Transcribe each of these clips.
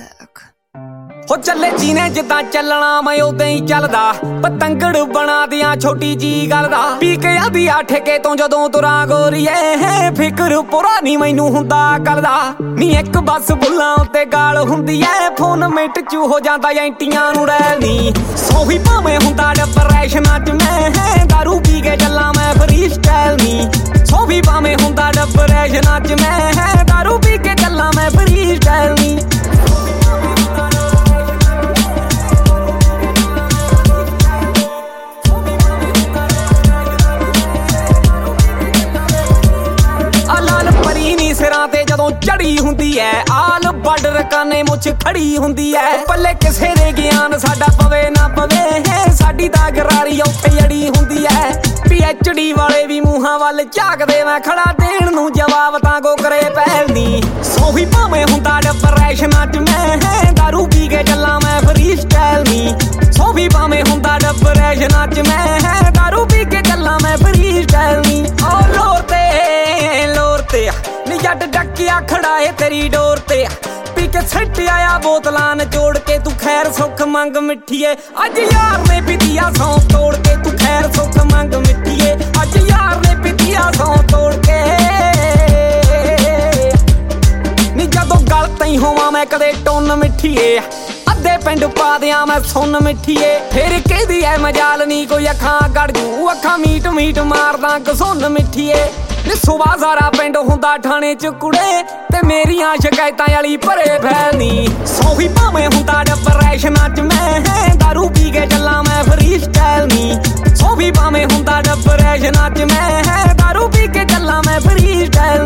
music. ਹੋ ਚੱਲੇ ਜੀਨੇ ਜਿੱਦਾਂ ਚੱਲਣਾ ਮੈਂ ਉਦਾਂ ਹੀ ਚੱਲਦਾ ਪਤੰਗੜ ਬਣਾ ਦਿਆਂ ਛੋਟੀ ਜੀ ਗੱਲ ਦਾ ਪੀ ਕੇ ਆਦੀ ਆ ਠੇਕੇ ਤੋਂ ਜਦੋਂ ਤੁਰਾਂ ਗੋਰੀਏ ਫਿਕਰ ਪੁਰਾ ਨਹੀਂ ਮੈਨੂੰ ਹੁੰਦਾ ਗੱਲ ਦਾ ਨੀ ਇੱਕ ਬਸ ਬੁੱਲਾਂ ਉੱਤੇ ਗਾਲ ਹੁੰਦੀ ਐ ਫੋਨ ਮਿੰਟ ਚ ਹੋ ਜਾਂਦਾ ਐਂਟੀਆਂ ਨੂੰ ਰਹਿਣੀ ਸੋਹੀ ਭਾਵੇਂ ਹੁੰਦਾ ਡਿਪਰੈਸ਼ਨਾਂ ਚ ਮੈਂ ਦਾਰੂ ਪੀ ਕੇ ਚੱਲਾਂ ਮੈਂ ਫਰੀ ਸਟਾਈਲ ਨੀ ਸੋਹੀ ਭਾਵੇਂ ਹੁੰਦਾ ਡਿਪਰੈਸ਼ਨਾਂ ਚ ਮੈਂ ਦਾਰੂ ਪੀ ਕੇ ਚੱਲਾਂ ਮੈਂ ਫਰੀ ਸਟਾਈਲ ਨੀ ਸਿਰਾਂ ਤੇ ਜਦੋਂ ਚੜੀ ਹੁੰਦੀ ਐ ਆਲ ਬਾਰਡਰ ਕਾਨੇ ਮੁੱਛ ਖੜੀ ਹੁੰਦੀ ਐ ਪੱਲੇ ਕਿਸੇ ਦੇ ਗਿਆਨ ਸਾਡਾ ਪਵੇ ਨਾ ਪਵੇ ਸਾਡੀ ਤਾਂ ਗਰਾਰੀ ਉੱਥੇ ਅੜੀ ਹੁੰਦੀ ਐ PhD ਵਾਲੇ ਵੀ ਮੂੰਹਾਂ ਵੱਲ ਝਾਕਦੇ ਮੈਂ ਖੜਾ ਦੇਣ ਨੂੰ ਜਵਾਬ ਤਾਂ ਕੋ ਕਰੇ ਪਹਿਲਦੀ ਸੋਹੀ ਭਾਵੇਂ ਹੁੰਦਾ ਡਿਪਰੈਸ਼ਨਾਂ ਚ ਮੈਂ ਦਾਰੂ ਪੀ ਕੇ ਚੱਲਾਂ ਮੈਂ ਫਰੀ ਸਟਾਈਲ ਨੀ ਸੋਹੀ ਭਾਵੇਂ ਹੁੰਦਾ ਡਿਪਰੈਸ਼ਨਾਂ ਚ ਮੈਂ ਦਾਰੂ ਪੀ ਕੇ ਚੱਲਾਂ ਮੈਂ ਫਰੀ ਸਟਾਈਲ ਨੀ ਓ ਲੋਰ ਤੇ ਨੀ ਜੱਟ ਡੱਕਿਆ ਖੜਾ ਏ ਤੇਰੀ ਡੋਰ ਤੇ ਪੀ ਕੇ ਛੱਟ ਆਇਆ ਬੋਤਲਾਂ ਨਿਚੋੜ ਕੇ ਤੂੰ ਖੈਰ ਸੁੱਖ ਮੰਗ ਮਿੱਠੀਏ ਅੱਜ ਯਾਰ ਨੇ ਪੀਤੀਆ ਸੌਂ ਤੋੜ ਕੇ ਤੂੰ ਖੈਰ ਸੁੱਖ ਮੰਗ ਮਿੱਠੀਏ ਅੱਜ ਯਾਰ ਨੇ ਪੀਤੀਆ ਸੌਂ ਤੋੜ ਕੇ ਨੀ ਜਦੋਂ ਗਲ ਤਈ ਹੋਵਾਂ ਮੈਂ ਕਦੇ ਟੁੰਨ ਮਿੱਠੀਏ ਅੱਧੇ ਪਿੰਡ ਪਾ ਦਿਆਂ ਮੈਂ ਸੁੰਨ ਮਿੱਠੀਏ ਫਿਰ ਕਿਹਦੀ ਐ ਮਜਾਲ ਨੀ ਕੋਈ ਅੱਖਾਂ ਗੜ ਜੂ ਅੱਖਾਂ ਮੀਟ ਮਾਰਦਾ ਕਸੁੰਨ ਮਿੱਠੀਏ ਨੀ ਸੁਬਾ ਸਾਰਾ ਪਿੰਡ ਹੁੰਦਾ ਠਾਣੇ ਚ ਕੁੜੇ ਤੇ ਮੇਰੀਆਂ ਸ਼ਿਕਾਇਤਾਂ ਵਾਲੀ ਭਰੇ ਫੈਲਨੀ ਸੋਹੀ ਭਾਵੇਂ ਹੁੰਦਾ ਡਿਪਰੈਸ਼ਨਾਂ ਚ ਮੈਂ ਦਾਰੂ ਪੀ ਕੇ ਚੱਲਾਂ ਮੈਂ ਫਰੀ ਸਟਾਈਲ ਨੀ ਸੋਹੀ ਭਾਵੇਂ ਹੁੰਦਾ ਡਿਪਰੈਸ਼ਨਾਂ ਚ ਮੈਂ ਦਾਰੂ ਪੀ ਕੇ ਚੱਲਾਂ ਮੈਂ ਫਰੀ ਸਟਾਈਲ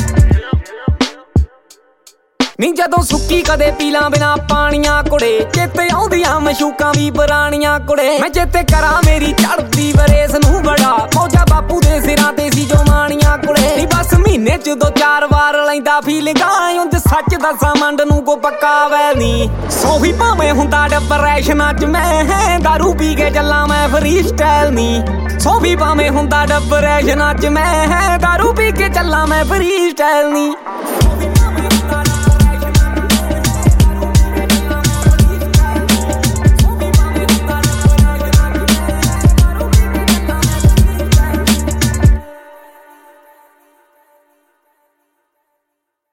ਨੀ ਜਦੋਂ ਸੁੱਕੀ ਕਦੇ ਪੀਲਾਂ ਬਿਨਾ ਪਾਣੀਆਂ ਕੁੜੇ ਚੇਤੇ ਆਉਂਦੀਆਂ ਮਸ਼ੂਕਾਂ ਵੀ ਪੁਰਾਣੀਆਂ ਕੁੜੇ ਮੈਂ ਚੇਤੇ ਕਰਾਂ ਮੇਰੀ ਚੜਦੀ ਵਰੇਸ ਨੂੰ ਬੜਾ ਮੌਜਾ ਬਾਪੂ ਦੇ ਸਿਰਾਂ ਤੇ ਸੀ ਜੋ ਮਾਣੀਆਂ ਕੁੜੇ ਨੀ ਬਸ ਮਹੀਨੇ ਚ 2-4 ਵਾਰ ਲੈਂਦਾ ਫੀਲਿੰਗਾਂ ਉਂਝ ਸੱਚ ਦੱਸਾਂ ਮੰਡ ਨੂੰ ਕੋ ਪੱਕਾ ਵੈ ਨੀ ਸੋਹੀ ਭਾਵੇਂ ਹੁੰਦਾ ਡਿਪਰੈਸ਼ਨਾਂ ਚ ਮੈਂ ਦਾਰੂ ਪੀ ਕੇ ਚੱਲਾਂ ਮੈਂ ਫਰੀ ਸਟਾਈਲ ਨੀ ਸੋਹੀ ਭਾਵੇਂ ਹੁੰਦਾ ਡਿਪਰੈਸ਼ਨਾਂ ਚ ਮੈਂ ਦਾਰੂ ਪੀ ਕੇ ਚੱਲਾਂ ਮੈਂ ਫਰੀ ਸਟਾਈਲ ਨੀ